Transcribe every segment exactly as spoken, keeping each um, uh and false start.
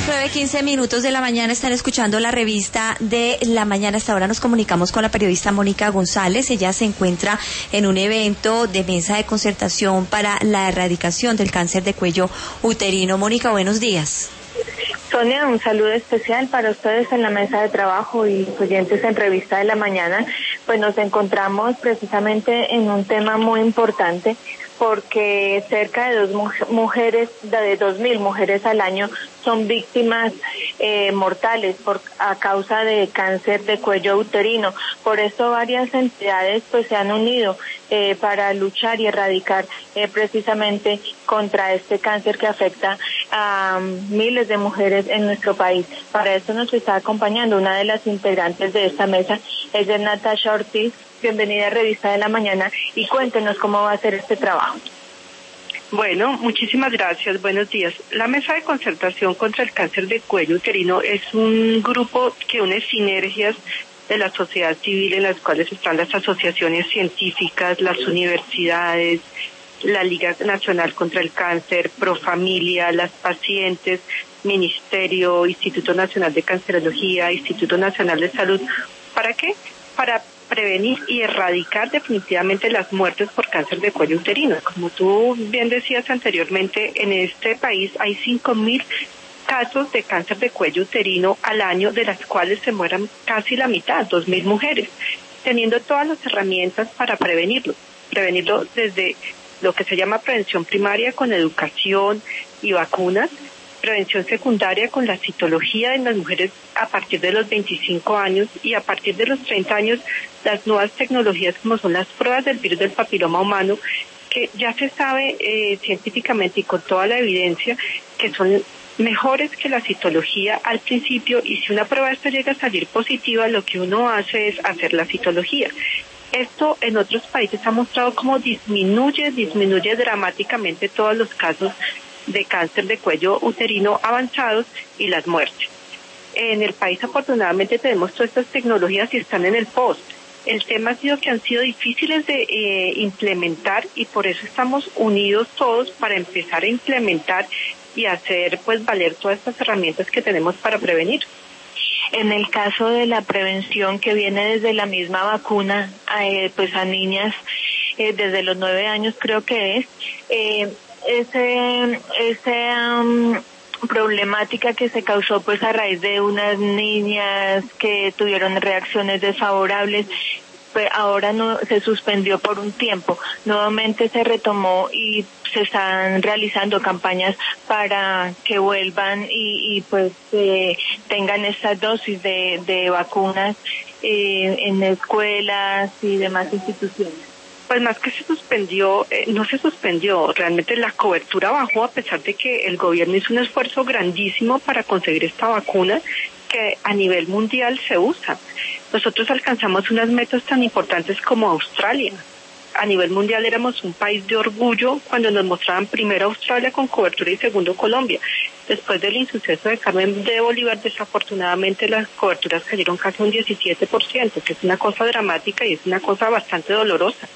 nueve quince minutos de la mañana, están escuchando la revista de la mañana. Hasta ahora nos comunicamos con la periodista Mónica González. Ella se encuentra en un evento de mesa de concertación para la erradicación del cáncer de cuello uterino. Mónica, buenos días. Sonia, un saludo especial para ustedes en la mesa de trabajo y los oyentes en Revista de la Mañana. Pues nos encontramos precisamente en un tema muy importante, porque cerca de dos mujeres, de dos mil mujeres al año son víctimas eh, mortales por a causa de cáncer de cuello uterino. Por eso varias entidades pues se han unido eh, para luchar y erradicar eh, precisamente contra este cáncer que afecta a um, miles de mujeres en nuestro país. Para eso nos está acompañando una de las integrantes de esta mesa, ella es Natasha Ortiz. Bienvenida a Revista de la Mañana y cuéntenos cómo va a ser este trabajo. Bueno, muchísimas gracias. Buenos días. La Mesa de Concertación contra el Cáncer de Cuello Uterino es un grupo que une sinergias de la sociedad civil, en las cuales están las asociaciones científicas, las universidades, la Liga Nacional contra el Cáncer, Profamilia, las pacientes, Ministerio, Instituto Nacional de Cancerología, Instituto Nacional de Salud. ¿Para qué? Para prevenir y erradicar definitivamente las muertes por cáncer de cuello uterino. Como tú bien decías anteriormente, en este país hay cinco mil casos de cáncer de cuello uterino al año, de las cuales se mueran casi la mitad, dos mil mujeres, teniendo todas las herramientas para prevenirlo. Prevenirlo desde lo que se llama prevención primaria con educación y vacunas, prevención secundaria con la citología en las mujeres a partir de los veinticinco años, y a partir de los treinta años las nuevas tecnologías como son las pruebas del virus del papiloma humano, que ya se sabe eh, científicamente y con toda la evidencia que son mejores que la citología al principio, y si una prueba de esta llega a salir positiva, lo que uno hace es hacer la citología. Esto en otros países ha mostrado cómo disminuye, disminuye dramáticamente todos los casos de cáncer de cuello uterino avanzados y las muertes. En el país afortunadamente tenemos todas estas tecnologías y están en el post. El tema ha sido que han sido difíciles de eh, implementar, y por eso estamos unidos todos para empezar a implementar y hacer pues valer todas estas herramientas que tenemos para prevenir. En el caso de la prevención que viene desde la misma vacuna, eh, pues a niñas eh, desde los nueve años creo que es, eh, ese, ese um, problemática que se causó pues a raíz de unas niñas que tuvieron reacciones desfavorables, pues ahora no se suspendió por un tiempo, nuevamente se retomó y se están realizando campañas para que vuelvan y, y pues eh, tengan estas dosis de, de vacunas eh, en escuelas y demás instituciones. Pues más que se suspendió, eh, no se suspendió, realmente la cobertura bajó, a pesar de que el gobierno hizo un esfuerzo grandísimo para conseguir esta vacuna que a nivel mundial se usa. Nosotros alcanzamos unas metas tan importantes como Australia. A nivel mundial éramos un país de orgullo cuando nos mostraban primero Australia con cobertura y segundo Colombia. Después del insuceso de Carmen de Bolívar, desafortunadamente las coberturas cayeron casi un diecisiete por ciento, que es una cosa dramática y es una cosa bastante dolorosa.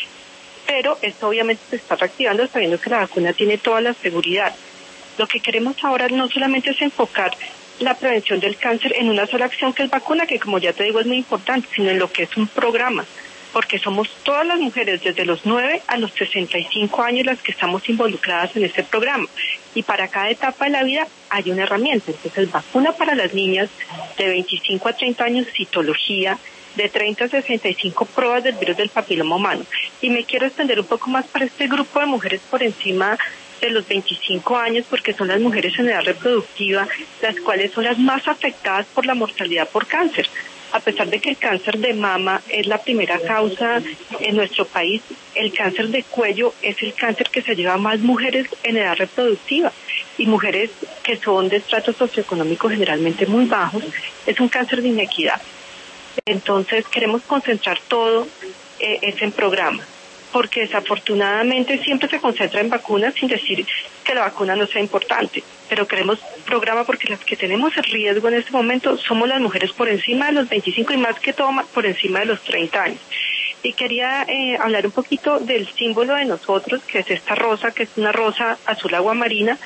Pero esto obviamente se está reactivando sabiendo que la vacuna tiene toda la seguridad. Lo que queremos ahora no solamente es enfocar la prevención del cáncer en una sola acción que es vacuna, que como ya te digo es muy importante, sino en lo que es un programa, porque somos todas las mujeres desde los nueve a los sesenta y cinco años las que estamos involucradas en este programa, y para cada etapa de la vida hay una herramienta. Entonces, vacuna para las niñas de veinticinco a treinta años, citología, de treinta a sesenta y cinco pruebas del virus del papiloma humano. Y me quiero extender un poco más para este grupo de mujeres por encima de los veinticinco años, porque son las mujeres en edad reproductiva las cuales son las más afectadas por la mortalidad por cáncer. A pesar de que el cáncer de mama es la primera causa en nuestro país, el cáncer de cuello es el cáncer que se lleva a más mujeres en edad reproductiva, y mujeres que son de estratos socioeconómicos generalmente muy bajos. Es un cáncer de inequidad. Entonces queremos concentrar todo eh, ese en programa, porque desafortunadamente siempre se concentra en vacunas, sin decir que la vacuna no sea importante, pero queremos programa porque las que tenemos el riesgo en este momento somos las mujeres por encima de los veinticinco y más que todo por encima de los treinta años. Y quería eh, hablar un poquito del símbolo de nosotros, que es esta rosa, que es una rosa azul aguamarina,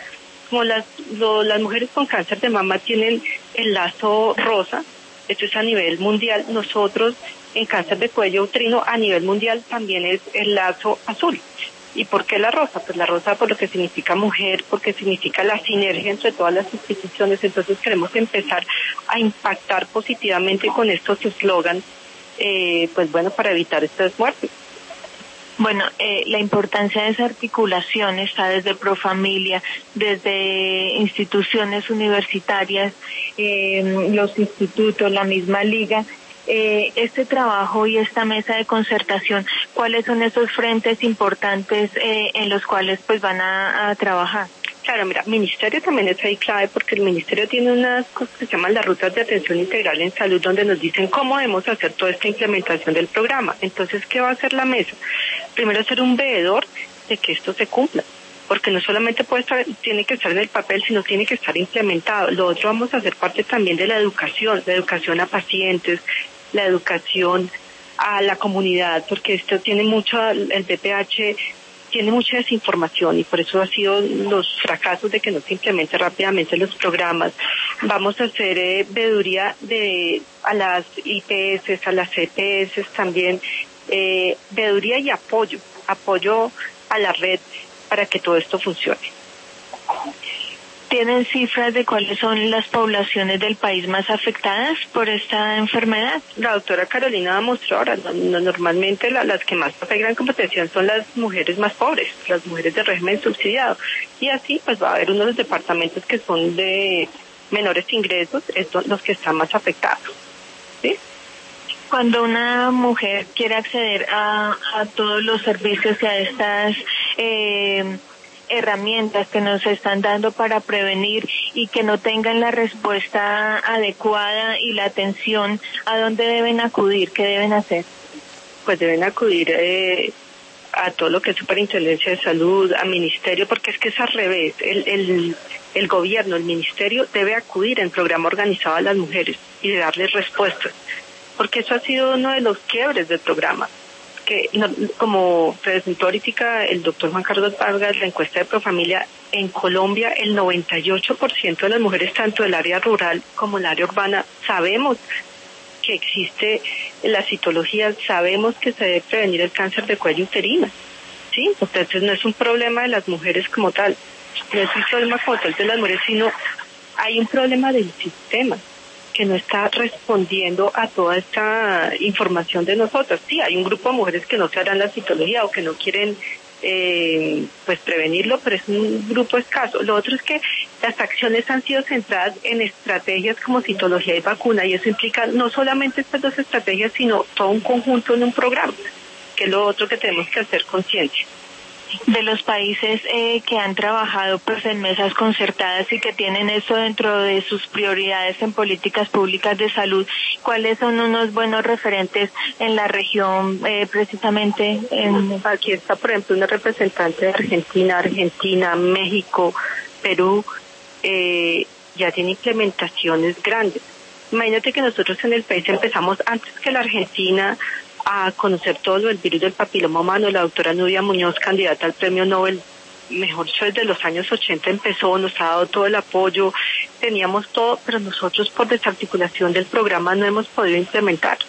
como las, lo, las mujeres con cáncer de mama tienen el lazo rosa, esto es a nivel mundial, nosotros en cáncer de cuello uterino a nivel mundial también es el lazo azul. ¿Y por qué la rosa? Pues la rosa por lo que significa mujer, porque significa la sinergia entre todas las instituciones. Entonces queremos empezar a impactar positivamente con estos eslogans, eh, pues bueno, para evitar estas muertes. Bueno, eh, la importancia de esa articulación está desde Profamilia, desde instituciones universitarias, eh, los institutos, la misma liga. Eh, este trabajo y esta mesa de concertación, ¿cuáles son esos frentes importantes eh, en los cuales pues van a, a trabajar? Claro, mira, ministerio también es ahí clave porque el ministerio tiene unas cosas que se llaman las rutas de atención integral en salud donde nos dicen cómo debemos hacer toda esta implementación del programa. Entonces, ¿qué va a hacer la mesa? Primero, ser un veedor de que esto se cumpla, porque no solamente puede estar, tiene que estar en el papel, sino tiene que estar implementado. Lo otro, vamos a hacer parte también de la educación, la educación a pacientes, la educación a la comunidad, porque esto tiene mucho, el B P H tiene mucha desinformación y por eso ha sido los fracasos de que no se implementen rápidamente los programas. Vamos a hacer eh, veeduría de, a las I P S, a las E P S también, eh, veeduría y apoyo, apoyo a la red para que todo esto funcione. ¿Tienen cifras de cuáles son las poblaciones del país más afectadas por esta enfermedad? La doctora Carolina demostró ahora, no, no, normalmente la, las que más afectan como te decía son las mujeres más pobres, las mujeres de régimen subsidiado. Y así pues va a haber uno de los departamentos que son de menores ingresos, estos los que están más afectados. ¿Sí? Cuando una mujer quiere acceder a, a todos los servicios y a estas eh, herramientas que nos están dando para prevenir y que no tengan la respuesta adecuada y la atención, ¿a dónde deben acudir? ¿Qué deben hacer? Pues deben acudir eh, a todo lo que es Superintendencia de Salud, a Ministerio, porque es que es al revés. El, el, el gobierno, el Ministerio debe acudir en programa organizado a las mujeres y de darles respuestas, porque eso ha sido uno de los quiebres del programa. Que no, como presentó ahorita el doctor Juan Carlos Vargas, la encuesta de Profamilia, en Colombia el noventa y ocho por ciento de las mujeres, tanto del área rural como del área urbana, sabemos que existe la citología, sabemos que se debe prevenir el cáncer de cuello uterino, ¿sí? Entonces no es un problema de las mujeres como tal, no es un problema como tal de las mujeres, sino hay un problema del sistema que no está respondiendo a toda esta información de nosotras. Sí, hay un grupo de mujeres que no se harán la citología o que no quieren eh, pues prevenirlo, pero es un grupo escaso. Lo otro es que las acciones han sido centradas en estrategias como citología y vacuna, y eso implica no solamente estas dos estrategias, sino todo un conjunto en un programa, que es lo otro que tenemos que hacer conciencia. De los países eh, que han trabajado pues en mesas concertadas y que tienen esto dentro de sus prioridades en políticas públicas de salud, ¿cuáles son unos buenos referentes en la región eh, precisamente? En... Aquí está, por ejemplo, una representante de Argentina, Argentina, México, Perú, eh, ya tiene implementaciones grandes. Imagínate que nosotros en el país empezamos antes que la Argentina a conocer todo lo del virus del papiloma humano. La doctora Nubia Muñoz, candidata al premio Nobel, mejor dicho, desde los años ochenta empezó, nos ha dado todo el apoyo, teníamos todo, pero nosotros por desarticulación del programa no hemos podido implementar.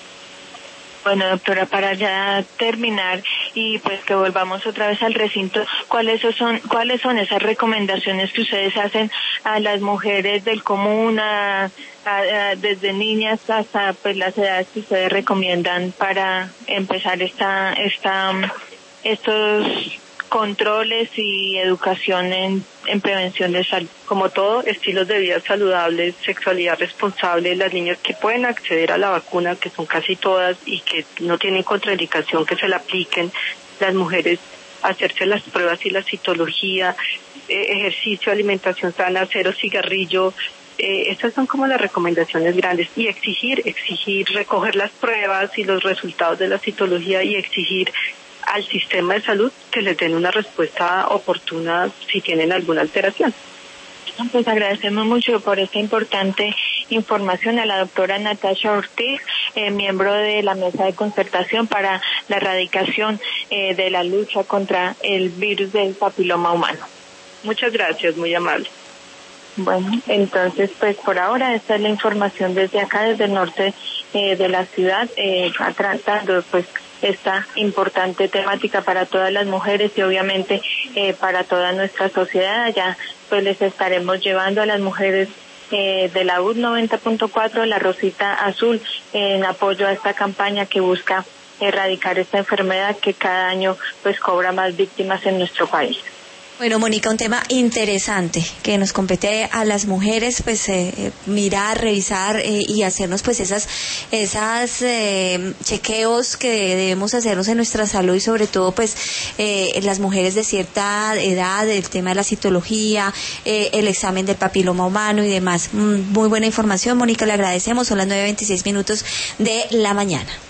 Bueno, doctora, para ya terminar y pues que volvamos otra vez al recinto, ¿cuáles son cuáles son esas recomendaciones que ustedes hacen a las mujeres del común, a, a, a, desde niñas hasta pues las edades que ustedes recomiendan para empezar esta esta estos controles y educación en, en prevención de salud? Como todo, estilos de vida saludables, sexualidad responsable, las niñas que pueden acceder a la vacuna, que son casi todas y que no tienen contraindicación que se la apliquen, las mujeres hacerse las pruebas y la citología, eh, ejercicio, alimentación sana, cero cigarrillo. Eh, estas son como las recomendaciones grandes, y exigir, exigir recoger las pruebas y los resultados de la citología y exigir al sistema de salud que les den una respuesta oportuna si tienen alguna alteración. Pues agradecemos mucho por esta importante información a la doctora Natasha Ortiz, eh, miembro de la mesa de concertación para la erradicación eh, de la lucha contra el virus del papiloma humano. Muchas gracias, muy amable. Bueno, entonces, pues por ahora esta es la información desde acá, desde el norte eh, de la ciudad, eh, tratando pues esta importante temática para todas las mujeres y obviamente eh, para toda nuestra sociedad. Allá pues les estaremos llevando a las mujeres eh, de la U noventa punto cuatro la Rosita Azul en apoyo a esta campaña que busca erradicar esta enfermedad que cada año pues cobra más víctimas en nuestro país. Bueno, Mónica, un tema interesante que nos compete a las mujeres, pues eh, mirar, revisar eh, y hacernos pues esas esas eh, chequeos que debemos hacernos en nuestra salud y sobre todo pues eh, las mujeres de cierta edad, el tema de la citología, eh, el examen del papiloma humano y demás. Mm, muy buena información, Mónica, le agradecemos. Son las nueve veintiséis minutos de la mañana.